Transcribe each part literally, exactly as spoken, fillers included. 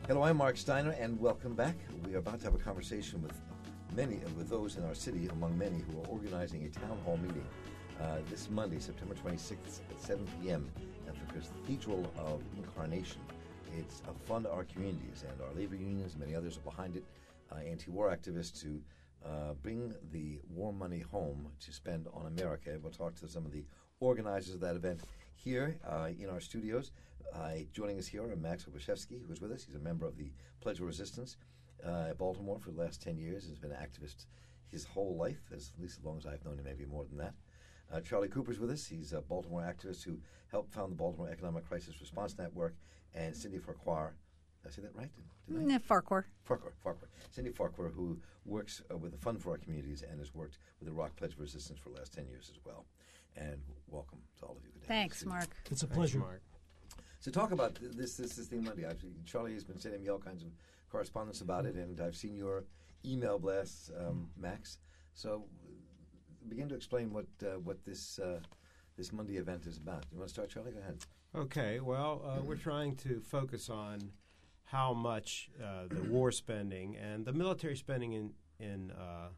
Hello, I'm Mark Steiner, and welcome back. We are about to have a conversation with many, with those in our city, among many who are organizing a town hall meeting uh, this Monday, September twenty-sixth at seven p.m. at the Cathedral of Incarnation. It's a fund our communities, and our labor unions and many others are behind it, uh, anti-war activists to uh, bring the war money home to spend on America. We'll talk to some of the organizers of that event here uh, in our studios. Uh, joining us here are Max Obashevsky, who's with us. He's a member of the Pledge of Resistance uh, at Baltimore for the last ten years. Has been an activist his whole life, as, at least as long as I've known him, maybe more than that. Uh, Charlie Cooper's with us. He's a Baltimore activist who helped found the Baltimore Economic Crisis Response Network. And Cindy Farquhar, did I say that right? Did, did I? No, Farquhar. Farquhar, Farquhar. Cindy Farquhar, who works uh, with the Fund for Our Communities and has worked with the Rock Pledge of Resistance for the last ten years as well. And welcome to all of you. Good Thanks, Mark. It's a pleasure. Thanks, Mark. So talk about this this, this thing Monday. I've, Charlie has been sending me all kinds of correspondence about it, and I've seen your email blasts, um, Max. So begin to explain what uh, what this uh, this Monday event is about. You want to start, Charlie? Go ahead. Okay, well, uh, we're trying to focus on how much uh, the war spending and the military spending in in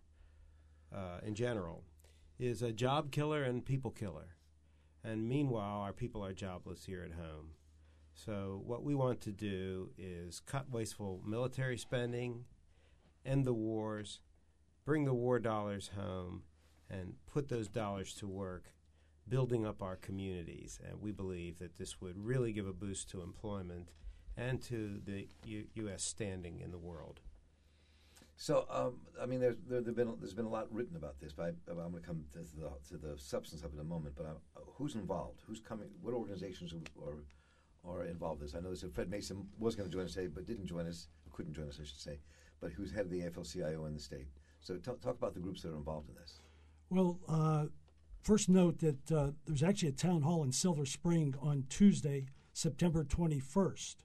uh, uh, in general is a job killer and people killer. And meanwhile, our people are jobless here at home. So what we want to do is cut wasteful military spending, end the wars, bring the war dollars home, and put those dollars to work building up our communities. And we believe that this would really give a boost to employment and to the U- U.S. standing in the world. So, um, I mean, there's there, there's been there's been a lot written about this, but I, I'm going to come to the to the substance of it in a moment. But uh, who's involved? Who's coming? What organizations are are involved in this? I know that Fred Mason was going to join us today, but didn't join us. Couldn't join us, I should say. But who's head of the A F L C I O in the state? So, t- talk about the groups that are involved in this. Well, uh, first note that uh, there's actually a town hall in Silver Spring on Tuesday, September twenty-first,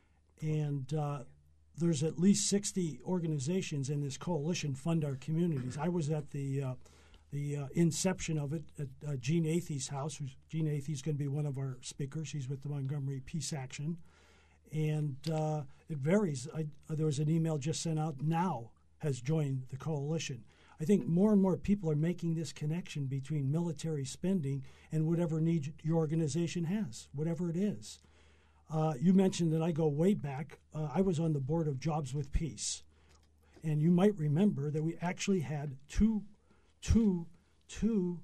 and uh, there's at least sixty organizations in this coalition Fund Our Communities. I was at the uh, the uh, inception of it at uh, Gene Athey's house. Gene Athey's going to be one of our speakers. He's with the Montgomery Peace Action. And uh, it varies. I, uh, there was an email just sent out now has joined the coalition. I think more and more people are making this connection between military spending and whatever need your organization has, whatever it is. Uh, you mentioned that I go way back. Uh, I was on the board of Jobs with Peace. And you might remember that we actually had two, two, two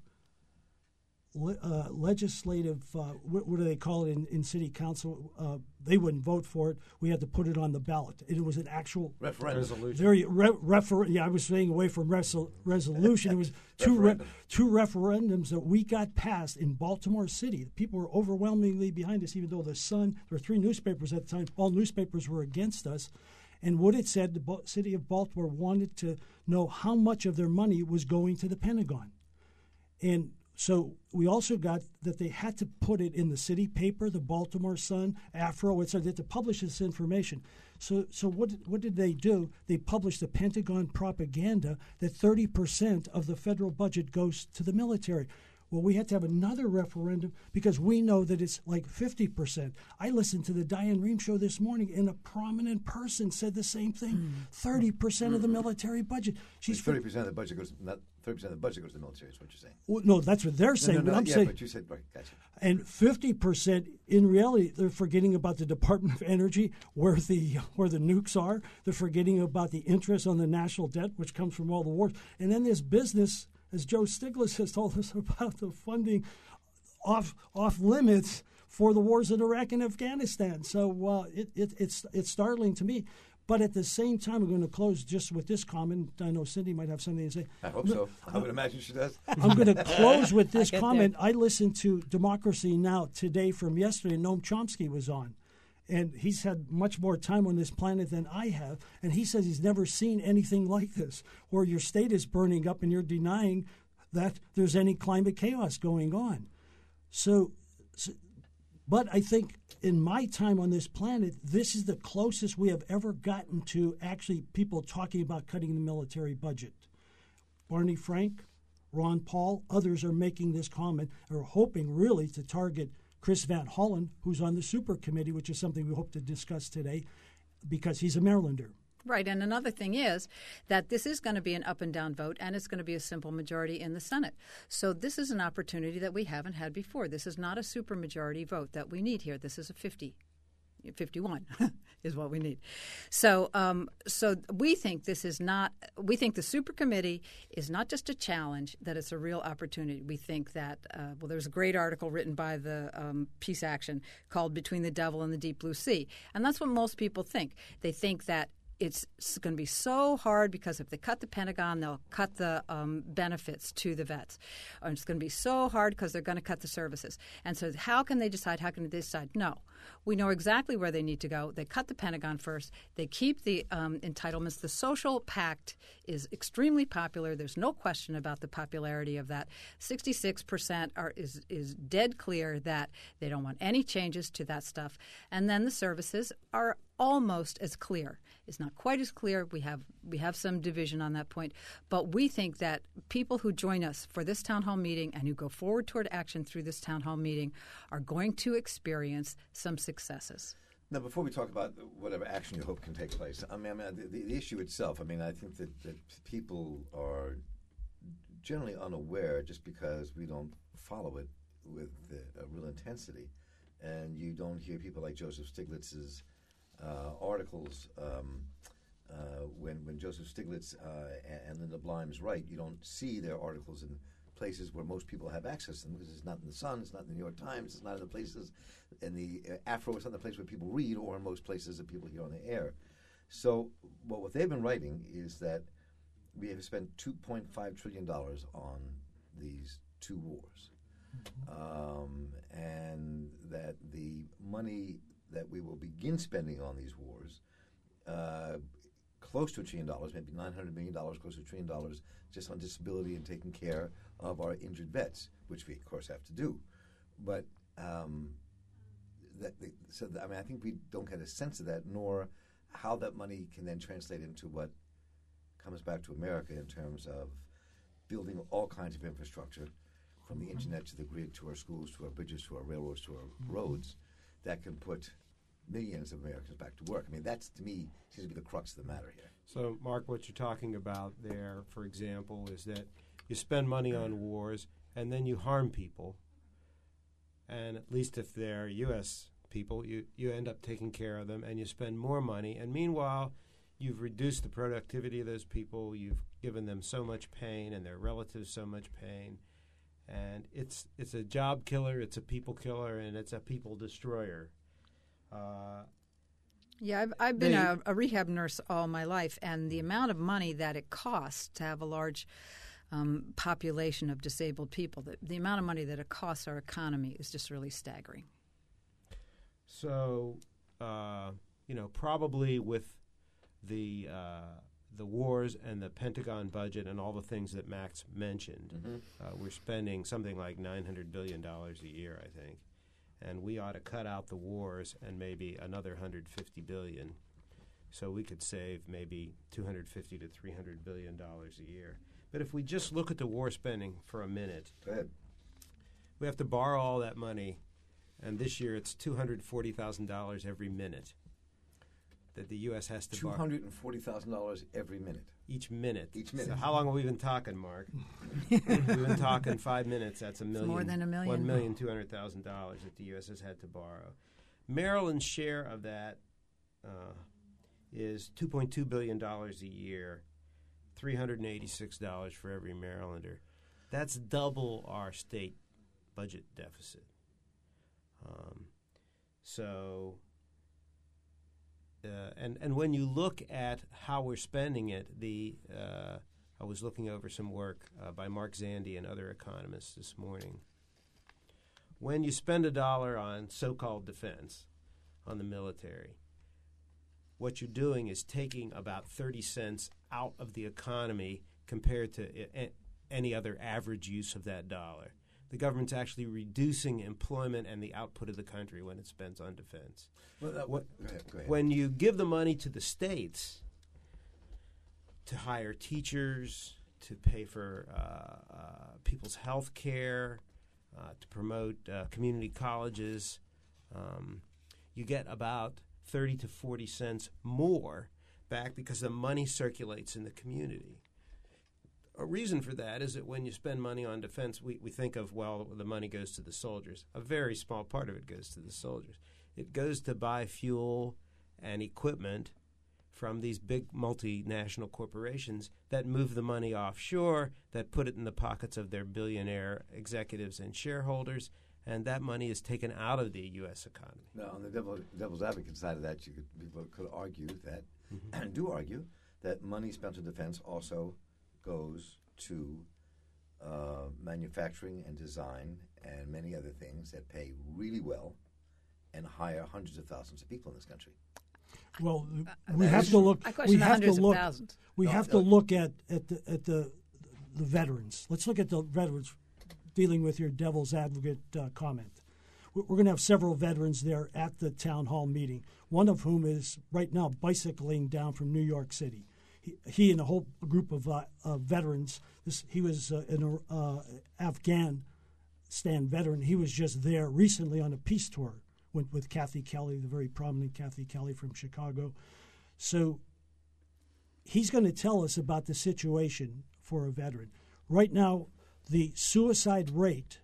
le- uh, legislative, uh, what, what do they call it in, in city council? Uh, they wouldn't vote for it. We had to put it on the ballot. It was an actual referendum. Resolution. Very re- refer. Yeah, I was staying away from resol- resolution. It was two re- two referendums that we got passed in Baltimore City. People were overwhelmingly behind us, even though the Sun. There were three newspapers at the time. All newspapers were against us. And what it said, the Bo- city of Baltimore wanted to know how much of their money was going to the Pentagon. And so we also got that they had to put it in the city paper, the Baltimore Sun, Afro, et cetera, to publish this information. So so what, what did they do? They published the Pentagon propaganda that thirty percent of the federal budget goes to the military. Well, we had to have another referendum because we know that it's like fifty percent. I listened to the Diane Rehm show this morning, and a prominent person said the same thing. Mm. thirty percent of the military budget. She's thirty percent of the budget goes not thirty percent of the budget goes to the military. Is what you're saying? Well, no, that's what they're saying. No, no, no, but I'm yeah, saying, but you said right, gotcha. And fifty percent in reality, they're forgetting about the Department of Energy, where the where the nukes are. They're forgetting about the interest on the national debt, which comes from all the wars, and then this business. As Joe Stiglitz has told us about the funding off off limits for the wars in Iraq and Afghanistan. So uh, it, it, it's it's startling to me. But at the same time, we're going to close just with this comment. I know Cindy might have something to say. I hope so. I would imagine she does. I'm going to close with this I comment. There. I listened to Democracy Now! Today from yesterday. Noam Chomsky was on. And he's had much more time on this planet than I have. And he says he's never seen anything like this, where your state is burning up and you're denying that there's any climate chaos going on. So, so but I think in my time on this planet, this is the closest we have ever gotten to actually people talking about cutting the military budget. Barney Frank, Ron Paul, others are making this comment, or hoping really to target Chris Van Hollen, who's on the super committee, which is something we hope to discuss today, because he's a Marylander. Right, and another thing is that this is going to be an up and down vote, and it's going to be a simple majority in the Senate. So this is an opportunity that we haven't had before. This is not a supermajority vote that we need here. This is a fifty, fifty-one is what we need. So, um, so we think this is not. We think the super committee is not just a challenge; that it's a real opportunity. We think that uh, well, there's a great article written by the um, Peace Action called "Between the Devil and the Deep Blue Sea," and that's what most people think. They think that it's going to be so hard because if they cut the Pentagon, they'll cut the um, benefits to the vets. Or it's going to be so hard because they're going to cut the services. And so how can they decide? How can they decide? No. We know exactly where they need to go. They cut the Pentagon first. They keep the um, entitlements. The social pact is extremely popular. There's no question about the popularity of that. sixty-six percent are, is, is dead clear that they don't want any changes to that stuff. And then the services are almost as clear. It's not quite as clear. We have we have some division on that point. But we think that people who join us for this town hall meeting and who go forward toward action through this town hall meeting are going to experience some successes. Now, before we talk about whatever action you hope can take place, I mean, I mean the, the issue itself, I mean, I think that, that people are generally unaware just because we don't follow it with uh, real intensity. And you don't hear people like Joseph Stiglitz's Uh, articles um, uh, when when Joseph Stiglitz uh, and, and Linda Blimes write. You don't see their articles in places where most people have access to them because it's not in the Sun, it's not in the New York Times, it's not in the places in the uh, Afro, it's not the place where people read or in most places that people hear on the air. So what, what they've been writing is that we have spent two point five trillion dollars on these two wars, mm-hmm. um, and that the money that we will begin spending on these wars, uh, close to a trillion dollars, maybe nine hundred million dollars, close to a trillion dollars, just on disability and taking care of our injured vets, which we, of course, have to do. But um, that, so that, I mean, I think we don't get a sense of that, nor how that money can then translate into what comes back to America in terms of building all kinds of infrastructure, from the internet to the grid to our schools to our bridges to our railroads to our roads, that can put millions of Americans back to work. I mean, that's, to me, seems to be the crux of the matter here. So, Mark, what you're talking about there, for example, is that you spend money on wars and then you harm people. And at least if they're U S people, you, you end up taking care of them and you spend more money. And meanwhile, you've reduced the productivity of those people. You've given them so much pain and their relatives so much pain. And it's it's a job killer, it's a people killer, and it's a people destroyer. Uh, yeah, I've, I've been they, a, a rehab nurse all my life, and the amount of money that it costs to have a large um, population of disabled people, the, the amount of money that it costs our economy is just really staggering. So, uh, you know, probably with the uh, the wars and the Pentagon budget and all the things that Max mentioned, mm-hmm. uh, we're spending something like nine hundred billion dollars a year, I think. And we ought to cut out the wars and maybe another one hundred fifty billion dollars. So we could save maybe two hundred fifty to three hundred billion dollars a year. But if we just look at the war spending for a minute, go ahead. We have to borrow all that money, and this year it's two hundred forty thousand dollars every minute that the U S has to borrow. two hundred forty thousand dollars every minute. Each minute. Each minute. So how long have we been talking, Mark? We've been talking five minutes. That's a million. It's more than a million. One million two hundred thousand dollars that the U S has had to borrow. Maryland's share of that uh, is two point two billion dollars a year, three hundred eighty-six dollars for every Marylander. That's double our state budget deficit. Um, so... Uh, and, and when you look at how we're spending it, the uh, I was looking over some work uh, by Mark Zandi and other economists this morning. When you spend a dollar on so-called defense, on the military, what you're doing is taking about thirty cents out of the economy compared to I- any other average use of that dollar. The government's actually reducing employment and the output of the country when it spends on defense. Well, that, what, go ahead, go ahead. When you give the money to the states to hire teachers, to pay for uh, uh, people's health care, uh, to promote uh, community colleges, um, you get about thirty to forty cents more back because the money circulates in the community. A reason for that is that when you spend money on defense, we, we think of, well, the money goes to the soldiers. A very small part of it goes to the soldiers. It goes to buy fuel and equipment from these big multinational corporations that move the money offshore, that put it in the pockets of their billionaire executives and shareholders, and that money is taken out of the U S economy. Now, on the devil, devil's advocate side of that, you could, people could argue that, Mm-hmm. and do argue, that money spent on defense also goes to uh, manufacturing and design and many other things that pay really well and hire hundreds of thousands of people in this country. Well, Uh, we that have is to true. look. I We question the have to hundreds of look. thousands. We No, have no. to look at at the at the the veterans. Let's look at the veterans. Dealing with your devil's advocate uh, comment, we're going to have several veterans there at the town hall meeting. One of whom is right now bicycling down from New York City. He, he and a whole group of uh, uh, veterans. This he was uh, an uh, Afghanistan veteran. He was just there recently on a peace tour. Went with Kathy Kelly, the very prominent Kathy Kelly from Chicago. So he's going to tell us about the situation for a veteran. Right now, the suicide rate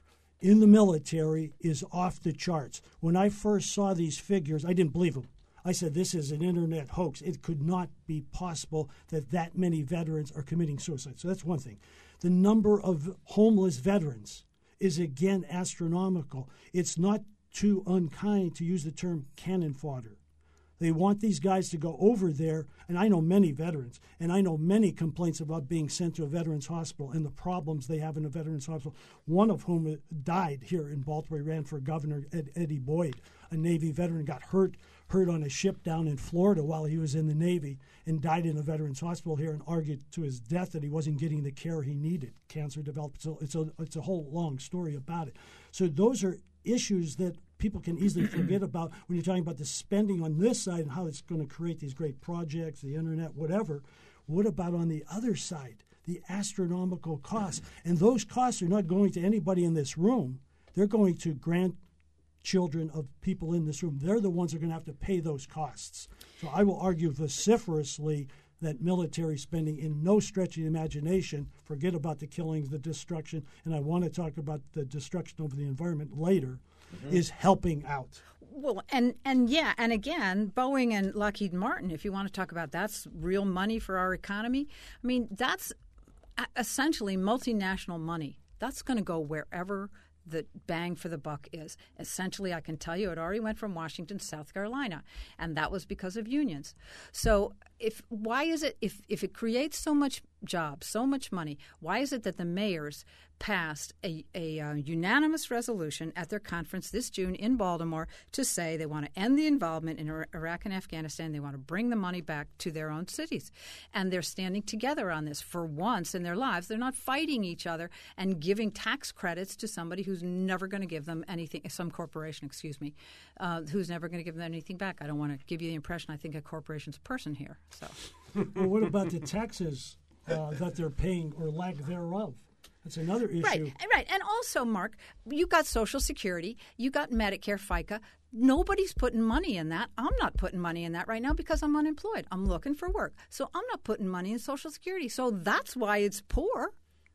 in the military is off the charts. When I first saw these figures, I didn't believe them. I said, this is an internet hoax. It could not be possible that that many veterans are committing suicide. So that's one thing. The number of homeless veterans is, again, astronomical. It's not too unkind to use the term cannon fodder. They want these guys to go over there, and I know many veterans, and I know many complaints about being sent to a veterans hospital and the problems they have in a veterans hospital, one of whom died here in Baltimore. He ran for governor, Ed, Eddie Boyd, a Navy veteran, got hurt hurt on a ship down in Florida while he was in the Navy and died in a veterans hospital here and argued to his death that he wasn't getting the care he needed. Cancer developed. So it's a, it's a whole long story about it. So those are issues that people can easily forget about when you're talking about the spending on this side and how it's going to create these great projects, the internet, whatever. What about on the other side, the astronomical costs? And those costs are not going to anybody in this room. They're going to grandchildren of people in this room. They're the ones that are going to have to pay those costs. So I will argue vociferously that military spending, in no stretch of the imagination, forget about the killings, the destruction, and I want to talk about the destruction of the environment later, mm-hmm. is helping out. Well, and, and yeah, and again, Boeing and Lockheed Martin, if you want to talk about that's real money for our economy, I mean, that's essentially multinational money. That's going to go wherever the bang for the buck is. Essentially, I can tell you it already went from Washington to South Carolina, and that was because of unions. So if why is it, if, if it creates so much jobs, so much money, why is it that the mayors passed a, a uh, unanimous resolution at their conference this June in Baltimore to say they want to end the involvement in Iraq and Afghanistan. They want to bring the money back to their own cities. And they're standing together on this for once in their lives. They're not fighting each other and giving tax credits to somebody who's never going to give them anything, some corporation, excuse me, uh, who's never going to give them anything back. I don't want to give you the impression I think a corporation's a person here. So, well, what about the taxes uh, that they're paying or lack thereof? That's another issue. Right, right. And also, Mark, you got Social Security, you got Medicare, FICA. Nobody's putting money in that. I'm not putting money in that right now because I'm unemployed. I'm looking for work. So I'm not putting money in Social Security. So that's why it's poor.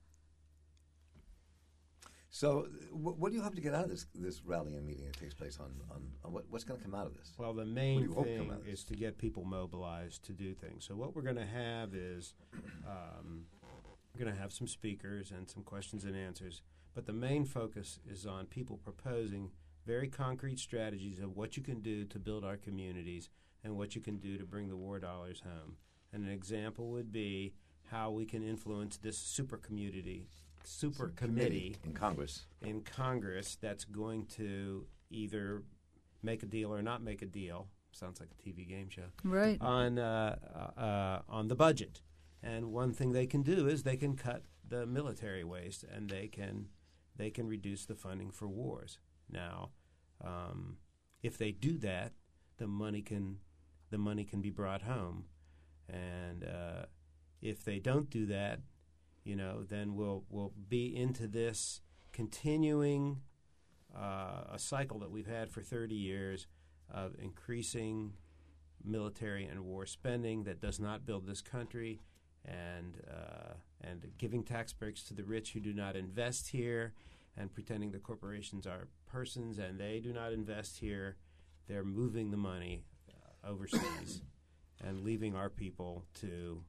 So w- what do you hope to get out of this this rally and meeting that takes place on, on, on what, what's going to come out of this? Well, the What do main you hope thing come out of this? is to get people mobilized to do things. So what we're going to have is um, we're going to have some speakers and some questions and answers, but the main focus is on people proposing very concrete strategies of what you can do to build our communities and what you can do to bring the war dollars home. And an example would be how we can influence this super community, super committee in Congress. in Congress that's going to either make a deal or not make a deal. Sounds like a T V game show. Right. On uh, uh, on the budget. And one thing they can do is they can cut the military waste and they can they can reduce the funding for wars. Now, um, if they do that, the money can the money can be brought home. And uh, if they don't do that, you know, then we'll we'll be into this continuing uh, a cycle that we've had for thirty years of increasing military and war spending that does not build this country, and uh, and giving tax breaks to the rich who do not invest here, and pretending the corporations are persons and they do not invest here. They're moving the money uh, overseas and leaving our people to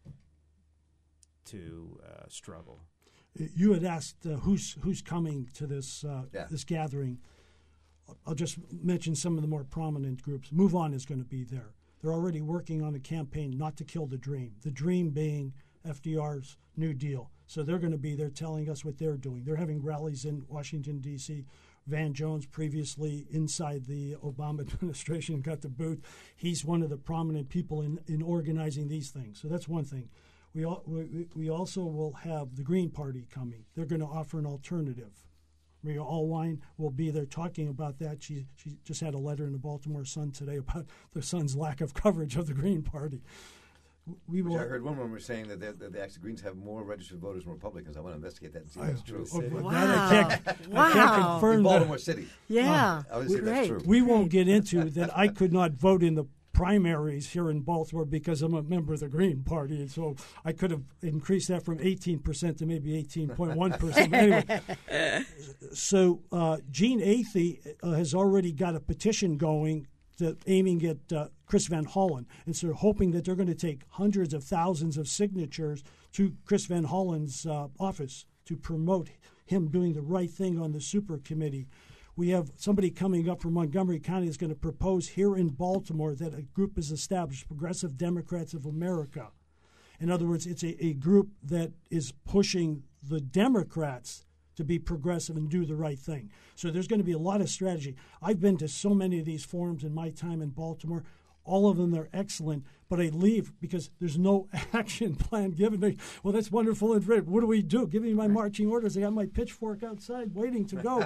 to uh, struggle. You had asked uh, who's who's coming to this uh, yeah. this gathering. I'll just mention some of the more prominent groups. Move On is going to be there. They're already working on a campaign not to kill the dream. The dream being F D R's New Deal. So they're going to be there telling us what they're doing. They're having rallies in Washington, D C Van Jones, previously inside the Obama administration, got the boot. He's one of the prominent people in, in organizing these things. So that's one thing. We, all, we, we also will have the Green Party coming. They're going to offer an alternative. Maria Allwine will be there talking about that. She she just had a letter in the Baltimore Sun today about the Sun's lack of coverage of the Green Party. We will, Which I heard one woman was saying that, that the actual Greens have more registered voters than Republicans. I want to investigate that and see if that's true. Oh, Wow. that I can't, Wow. I can't confirm In that. Baltimore City. Yeah. I would say that's Great. true. We won't get into that. I could not vote in the primaries here in Baltimore because I'm a member of the Green Party, and so I could have increased that from eighteen percent to maybe eighteen point one percent. Anyway, so uh, Gene Athey uh, has already got a petition going to, aiming at uh, Chris Van Hollen, and so hoping that they're going to take hundreds of thousands of signatures to Chris Van Hollen's uh, office to promote him doing the right thing on the super committee. We have somebody coming up from Montgomery County that's going to propose here in Baltimore that a group is established, Progressive Democrats of America. In other words, it's a, a group that is pushing the Democrats to be progressive and do the right thing. So there's going to be a lot of strategy. I've been to so many of these forums in my time in Baltimore. All of them are excellent, but I leave because there's no action plan given. They, well, that's wonderful and great. What do we do? Give me my marching orders. I got my pitchfork outside waiting to go.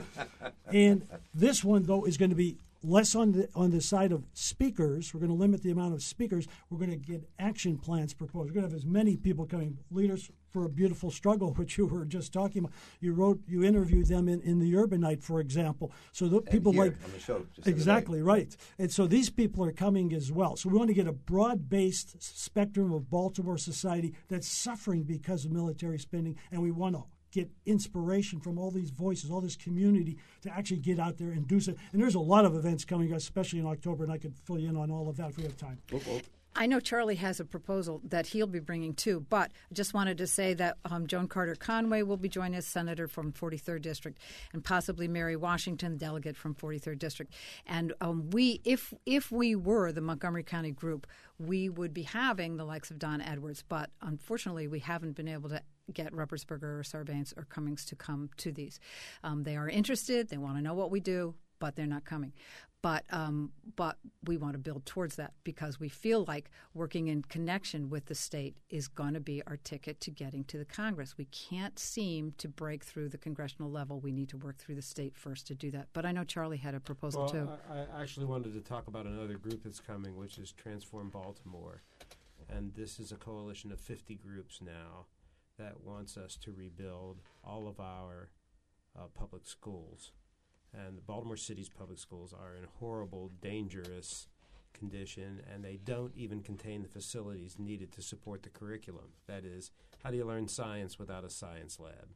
And this one, though, is going to be less on the on the side of speakers. We're going to limit the amount of speakers. We're going to get action plans proposed. We're going to have as many people coming. Leaders for a Beautiful Struggle, which you were just talking about. You wrote, you interviewed them in, in the Urbanite, for example. So the people here like on the show, just the other exactly day. right. And so these people are coming as well. So we want to get a broad-based spectrum of Baltimore society that's suffering because of military spending, and we want to get inspiration from all these voices, all this community to actually get out there and do so. And there's a lot of events coming, especially in October, and I could fill you in on all of that if we have time. Whoop, whoop. I know Charlie has a proposal that he'll be bringing too, but I just wanted to say that um, Joan Carter Conway will be joining us, senator from forty-third District, and possibly Mary Washington, delegate from forty-third District. And um, we, if if we were the Montgomery County group, we would be having the likes of Don Edwards, but unfortunately we haven't been able to get Ruppersberger or Sarbanes or Cummings to come to these. Um, they are interested. They want to know what we do, but they're not coming. But um, but we want to build towards that because we feel like working in connection with the state is going to be our ticket to getting to the Congress. We can't seem to break through the congressional level. We need to work through the state first to do that. But I know Charlie had a proposal well, too. I, I actually wanted to talk about another group that's coming, which is Transform Baltimore. And this is a coalition of fifty groups now that wants us to rebuild all of our uh, public schools. And the Baltimore City's public schools are in horrible, dangerous condition, and they don't even contain the facilities needed to support the curriculum. That is, how do you learn science without a science lab?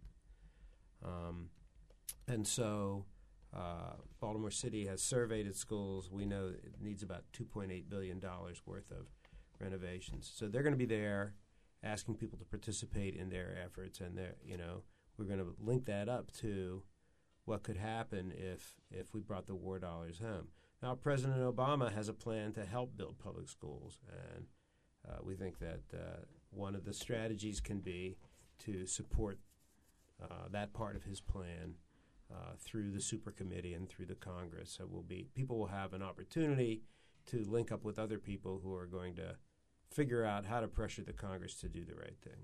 Um, and so uh, Baltimore City has surveyed its schools. We know it needs about two point eight billion dollars worth of renovations. So they're going to be there asking people to participate in their efforts, and they're, you know, we're going to link that up to what could happen if if we brought the war dollars home. Now, President Obama has a plan to help build public schools, and uh, we think that uh, one of the strategies can be to support uh, that part of his plan uh, through the super committee and through the Congress. So we'll be people will have an opportunity to link up with other people who are going to figure out how to pressure the Congress to do the right thing.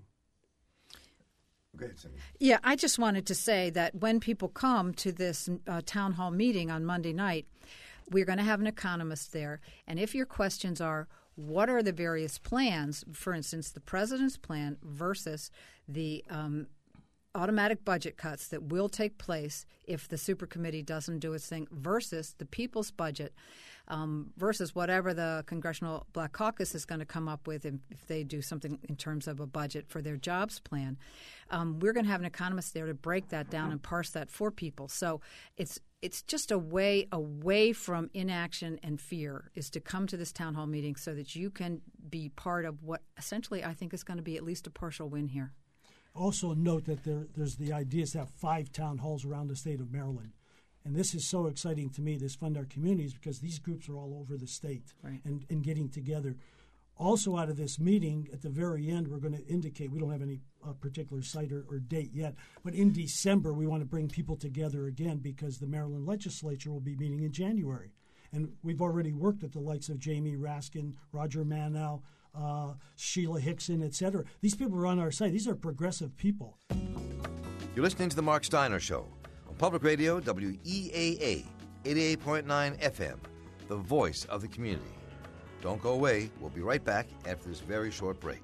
Go ahead, Cindy. Yeah, I just wanted to say that when people come to this uh, town hall meeting on Monday night, we're going to have an economist there. And if your questions are, what are the various plans, for instance, the president's plan versus the um, automatic budget cuts that will take place if the super committee doesn't do its thing versus the people's budget um, versus whatever the Congressional Black Caucus is going to come up with if, if they do something in terms of a budget for their jobs plan. Um, we're going to have an economist there to break that down and parse that for people. So it's it's just a way away from inaction and fear is to come to this town hall meeting so that you can be part of what essentially I think is going to be at least a partial win here. Also note that there, there's the idea to have five town halls around the state of Maryland. And this is so exciting to me, this Fund Our Communities, because these groups are all over the state right. and, and getting together. Also out of this meeting, at the very end, we're going to indicate, we don't have any uh, particular site or, or date yet, but in December we want to bring people together again because the Maryland legislature will be meeting in January. And we've already worked with the likes of Jamie Raskin, Roger Manow, uh, Sheila Hickson, et cetera. These people are on our side. These are progressive people. You're listening to The Mark Steiner Show on Public Radio, W E A A, eighty-eight point nine F M, the voice of the community. Don't go away. We'll be right back after this very short break.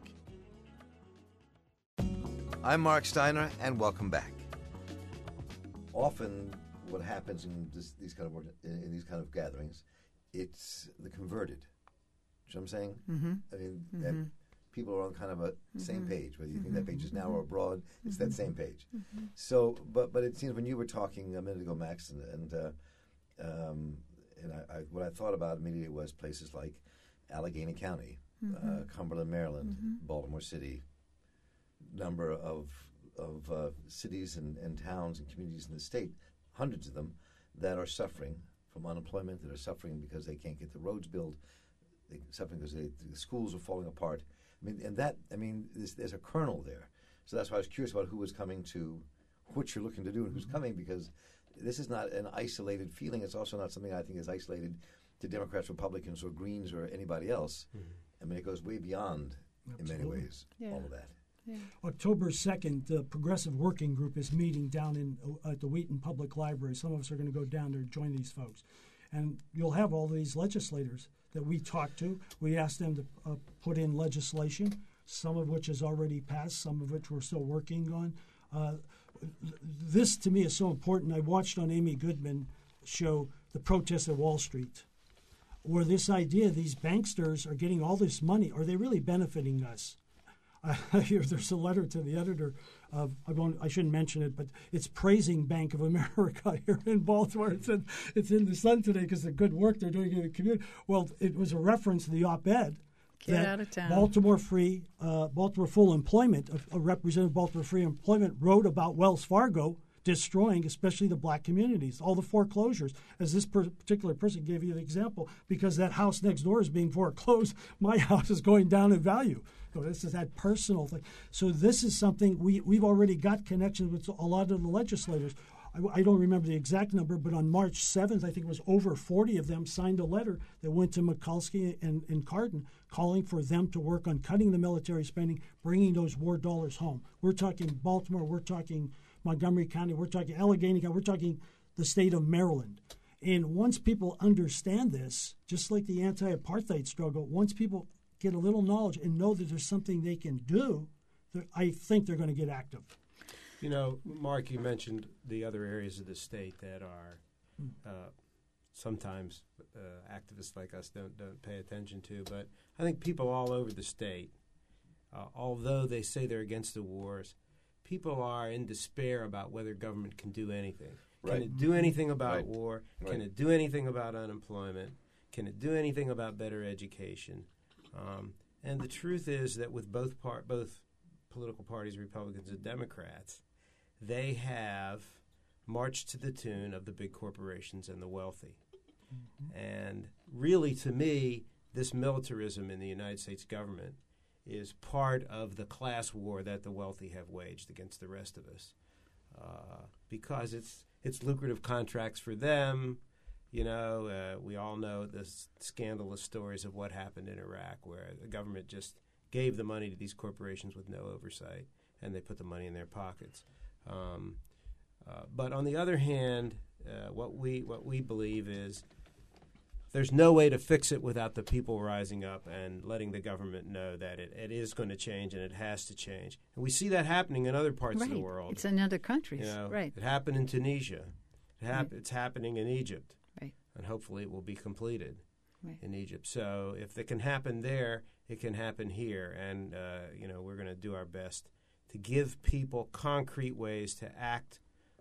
I'm Mark Steiner, and welcome back. Often what happens in this, these kind of in these kind of gatherings, it's the converted. Do you know what I'm saying? Mm-hmm. I mean, Mm-hmm. that people are on kind of a mm-hmm. same page. Whether you think Mm-hmm. that page is now or abroad, it's Mm-hmm. that same page. Mm-hmm. So, but but it seems when you were talking a minute ago, Max, and, and uh, um, and I, I, what I thought about immediately was places like Allegheny County, Mm-hmm. uh, Cumberland, Maryland, Mm-hmm. Baltimore City, number of of uh, cities and, and towns and communities in the state, hundreds of them, that are suffering from unemployment, that are suffering because they can't get the roads built, they're suffering because they, the schools are falling apart. I mean, and that, I mean, there's, there's a kernel there. So that's why I was curious about who was coming to, what you're looking to do and who's coming, because this is not an isolated feeling. It's also not something I think is isolated to Democrats, Republicans, or Greens, or anybody else. Mm-hmm. I mean, it goes way beyond, Absolutely. in many ways, yeah. all of that. Yeah. October second, the Progressive Working Group is meeting down in uh, at the Wheaton Public Library. Some of us are going to go down there to join these folks. And you'll have all these legislators that we talked to. We asked them to uh, put in legislation, some of which has already passed, some of which we're still working on. Uh, this, to me, is so important. I watched on Amy Goodman show The Protest at Wall Street, where this idea these banksters are getting all this money. Are they really benefiting us? I hear there's a letter to the editor of, I won't, I shouldn't mention it, but it's praising Bank of America here in Baltimore. It's in, it's in the Sun today because the good work they're doing in the community. Well, it was a reference to the op-ed. Get that out of town. Baltimore Free, uh, Baltimore Full Employment, a, a representative of Baltimore Free Employment wrote about Wells Fargo destroying especially the black communities, all the foreclosures. As this per- particular person gave you the example, because that house next door is being foreclosed, my house is going down in value. So this is that personal thing. So this is something we, we've already got connections with a lot of the legislators. I, I don't remember the exact number, but on March seventh, I think it was over forty of them signed a letter that went to Mikulski and, and Cardin calling for them to work on cutting the military spending, bringing those war dollars home. We're talking Baltimore, we're talking Montgomery County, we're talking Allegheny County, we're talking the state of Maryland. And once people understand this, just like the anti-apartheid struggle, once people get a little knowledge and know that there's something they can do, I think they're going to get active. You know, Mark, you mentioned the other areas of the state that are uh, sometimes uh, activists like us don't don't pay attention to, but I think people all over the state, uh, although they say they're against the wars, people are in despair about whether government can do anything. Right. Can it do anything about Right. war? Right. Can it do anything about unemployment? Can it do anything about better education? Um, and the truth is that with both part, both political parties, Republicans and Democrats, they have marched to the tune of the big corporations and the wealthy. Mm-hmm. And really, to me, this militarism in the United States government is part of the class war that the wealthy have waged against the rest of us, uh, because it's it's lucrative contracts for them. You know, uh, we all know the s- scandalous stories of what happened in Iraq, where the government just gave the money to these corporations with no oversight, and they put the money in their pockets. Um, uh, but on the other hand, uh, what we what we believe is there's no way to fix it without the people rising up and letting the government know that it, it is going to change and it has to change. And we see that happening in other parts right. of the world. It's in other countries. You know, right. It happened in Tunisia. It hap- right. It's happening in Egypt. Right. And hopefully it will be completed right. in Egypt. So if it can happen there, it can happen here. And, uh, you know, we're going to do our best to give people concrete ways to act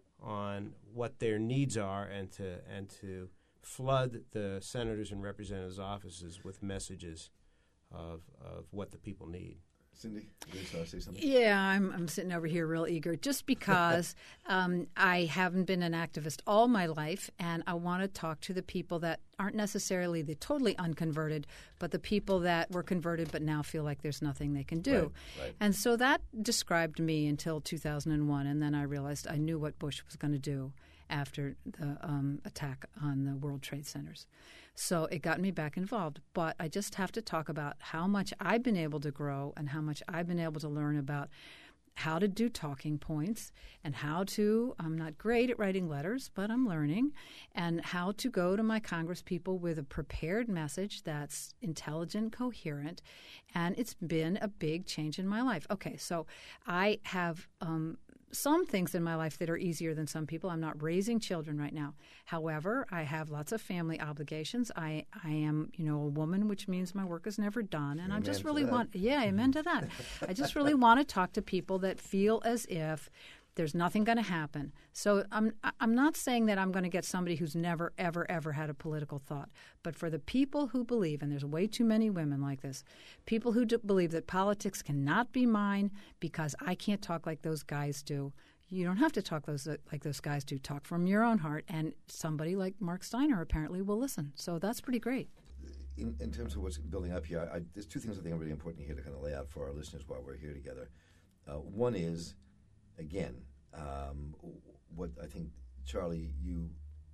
on what their needs are and to and to flood the senators and representatives' offices with messages of of what the people need. Cindy, you want to say something? Yeah, I'm I'm sitting over here real eager just because um, I haven't been an activist all my life, and I want to talk to the people that aren't necessarily the totally unconverted, but the people that were converted but now feel like there's nothing they can do. Right, right. And so that described me until two thousand one, and then I realized I knew what Bush was going to do after the um, attack on the World Trade Centers. So it got me back involved. But I just have to talk about how much I've been able to grow and how much I've been able to learn about how to do talking points and how to – I'm not great at writing letters, but I'm learning – and how to go to my congresspeople with a prepared message that's intelligent, coherent, and it's been a big change in my life. Okay, so I have um, – some things in my life that are easier than some people. I'm not raising children right now. However, I have lots of family obligations. I, I am, you know, a woman, which means my work is never done. And Amen I just to really that. want, yeah, amen to that. I just really want to talk to people that feel as if there's nothing going to happen. So I'm I'm not saying that I'm going to get somebody who's never, ever, ever had a political thought. But for the people who believe, and there's way too many women like this, people who do believe that politics cannot be mine because I can't talk like those guys do. You don't have to talk those like those guys do. Talk from your own heart, and somebody like Mark Steiner apparently will listen. So that's pretty great. In, in terms of what's building up here, I, there's two things I think are really important here to kind of lay out for our listeners while we're here together. Uh, one is, again, um, what I think, Charlie, you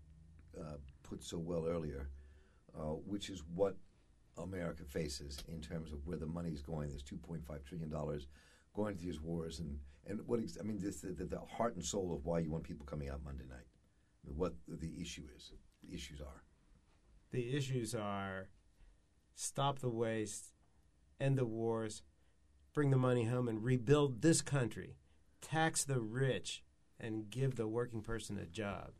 uh, put so well earlier, uh, which is what America faces in terms of where the money is going. There's two point five trillion dollars going to these wars, and, and what ex- I mean, this, the, the heart and soul of why you want people coming out Monday night, what the issue is, the issues are. The issues are stop the waste, end the wars, bring the money home, and rebuild this country. Tax the rich and give the working person a job.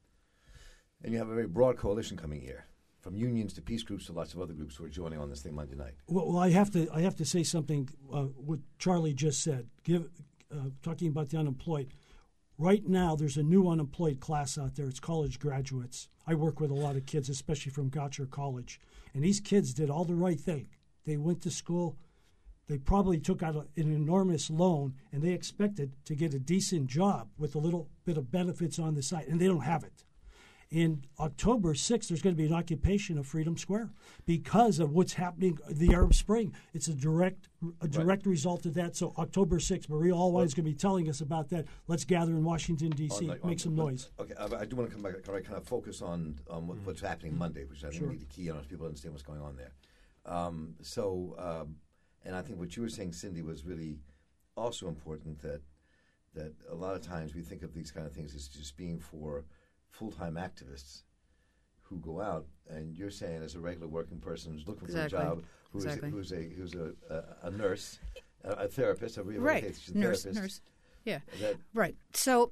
And you have a very broad coalition coming here, from unions to peace groups to lots of other groups who are joining on this thing Monday night. Well, well I have to I have to say something. Uh, what Charlie just said, give uh, talking about the unemployed. Right now, there's a new unemployed class out there. It's college graduates. I work with a lot of kids, especially from Gotcher College, and these kids did all the right thing. They went to school. They probably took out a, an enormous loan, and they expected to get a decent job with a little bit of benefits on the side, and they don't have it. In October sixth, there's going to be an occupation of Freedom Square because of what's happening, the Arab Spring. It's a direct a direct right. result of that. So October sixth, Maria Allwine is going to be telling us about that. Let's gather in Washington, D C, like, make on, some but, noise. Okay, I, I do want to come back and kind of focus on, on what, what's happening Monday, which I think Sure. we need to key on so people understand what's going on there. Um, so, um, and I think what you were saying, Cindy, was really also important, that that a lot of times we think of these kind of things as just being for full-time activists who go out, and you're saying as a regular working person who's looking Exactly. for a job, who's Exactly. a, who's a who's a, a, a nurse, a, a therapist, a Right, rehabilitation nurse, therapist, nurse, yeah, that right. So,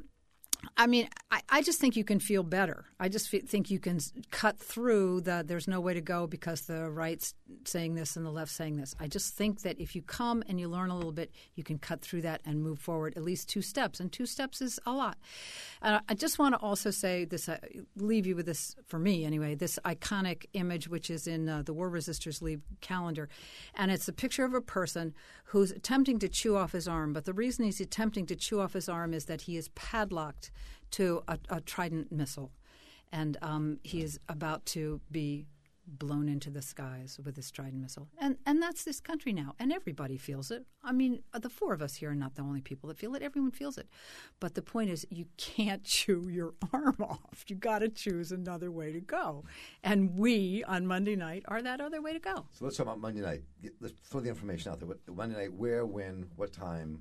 I mean, I, I just think you can feel better. I just fe- think you can s- cut through the there's no way to go because the right's saying this and the left's saying this. I just think that if you come and you learn a little bit, you can cut through that and move forward at least two steps, and two steps is a lot. Uh, I just want to also say this, uh, leave you with this, for me anyway, this iconic image which is in uh, the War Resisters League calendar, and it's a picture of a person who's attempting to chew off his arm, but the reason he's attempting to chew off his arm is that he is padlocked to a, a Trident missile, and um, he is about to be blown into the skies with this Trident missile. And and that's this country now, and everybody feels it. I mean, the four of us here are not the only people that feel it. Everyone feels it. But the point is, you can't chew your arm off. You got to choose another way to go. And we, on Monday night, are that other way to go. So let's talk about Monday night. Get, let's throw the information out there. What, Monday night, where, when, what time,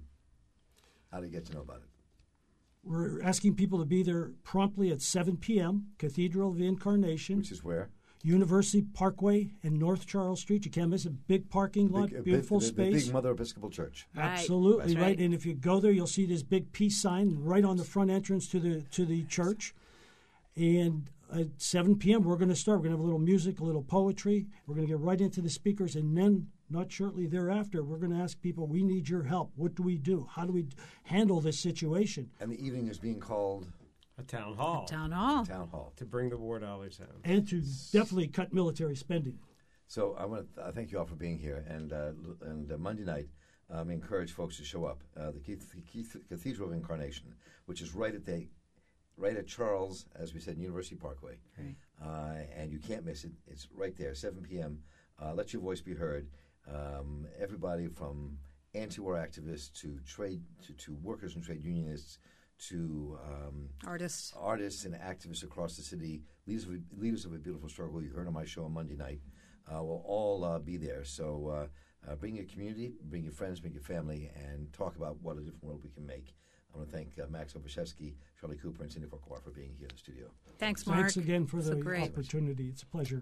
how do you get to know about it? We're asking people to be there promptly at seven p.m., Cathedral of the Incarnation. Which is where? University Parkway and North Charles Street. You can't miss it. Big parking lot, Big, uh, beautiful big, the, space. The big Mother Episcopal Church. Right. Absolutely That's right. right. And if you go there, you'll see this big peace sign right on the front entrance to the to the church. And at seven p.m. we're going to start. We're going to have a little music, a little poetry. We're going to get right into the speakers, and then not shortly thereafter, we're going to ask people, we need your help. What do we do? How do we handle this situation? And the evening is being called A town hall. A town hall. Town Hall. To bring the war dollars home. And to definitely cut military spending. So I want to th- thank you all for being here. And uh, l- and uh, Monday night, um, encourage folks to show up. Uh, the Keith, Keith Cathedral of Incarnation, which is right at the right at Charles, as we said, University Parkway. Right. Uh, and you can't miss it. It's right there, seven p.m. Uh, let your voice be heard. Um, everybody from anti-war activists to trade to, to workers and trade unionists to um, Artists. artists and activists across the city, leaders of, leaders of a beautiful struggle. You heard on my show on Monday night. Uh, will all uh, be there. So uh, uh, bring your community, bring your friends, bring your family, and talk about what a different world we can make. I want to thank uh, Max Obashevsky, Charlie Cooper, and Cindy Farquhar for being here in the studio. Thanks, Mark. Thanks again for So the great. opportunity. It's a pleasure.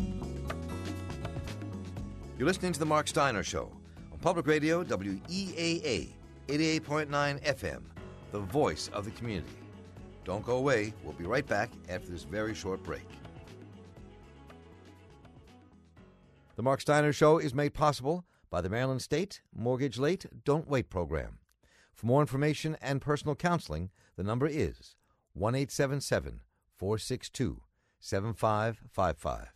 You're listening to The Mark Steiner Show on Public Radio, W E A A, eighty-eight point nine F M, the voice of the community. Don't go away. We'll be right back after this very short break. The Mark Steiner Show is made possible by the Maryland State Mortgage Late Don't Wait program. For more information and personal counseling, the number is one eight seven seven, four six two, seven five five five.